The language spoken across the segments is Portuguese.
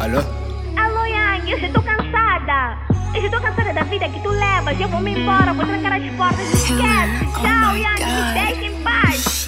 Alô? Alô, Yang, eu já tô cansada. Eu já tô cansada da vida que tu levas. Eu vou me embora, vou trancar as portas. Esquece. Tchau, Yang, me deixa em paz.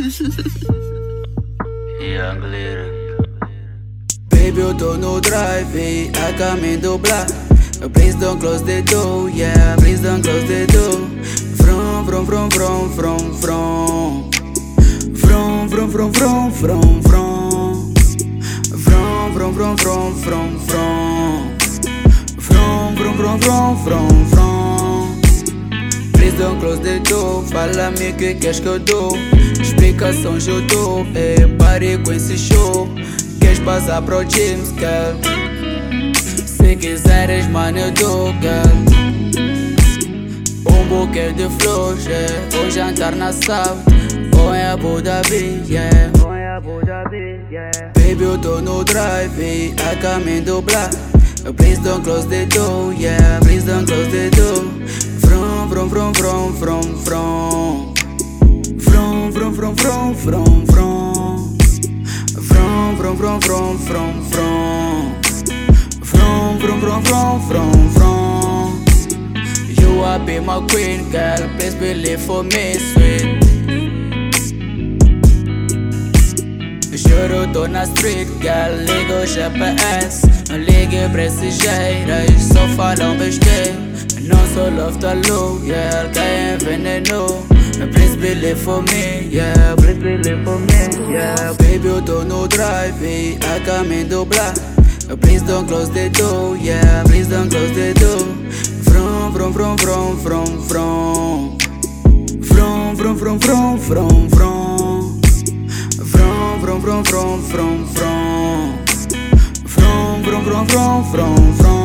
Young Lyric. Baby, eu tô no drive, a caminho do block. Please don't close the door, yeah, please don't close the door. From, from, from, from, from, from. From, from, from, from, from, from. From, from, from, from, from, from. From, from, from, from, from, from. Please don't close the door, fala-me o que queres que eu dou. Explicações eu dou, pare com esse show. Queres passar pro James, girl? Se quiseres, mano, eu dou, girl. Buquê de flores, yeah. Vou jantar na South, ou em Abu Dhabi, yeah. Baby, eu tô no drive, a caminho do block. Please don't close the door, yeah. Please don't close the door. From, from, from, from, from, from. From, from, from, from, from, from. From, from, from, from, from, from. From, from, from, from, from, from. You are be my queen, girl. Please believe for me, sweet. Juro, tô na street, girl. Liga o GPS. Não ligue pra esses haters, só falam besteira. Não sou love to love, yeah. Quem envenenou? Please believe for me, yeah. Please believe for me, yeah. Baby, eu tô no drive, a caminho do block. Please don't close the door, yeah. Please don't close the door. From, from, from, from, from, from. From, from, from, from, from, from. From, from, from, from, from, from. From, from, from, from, from, from.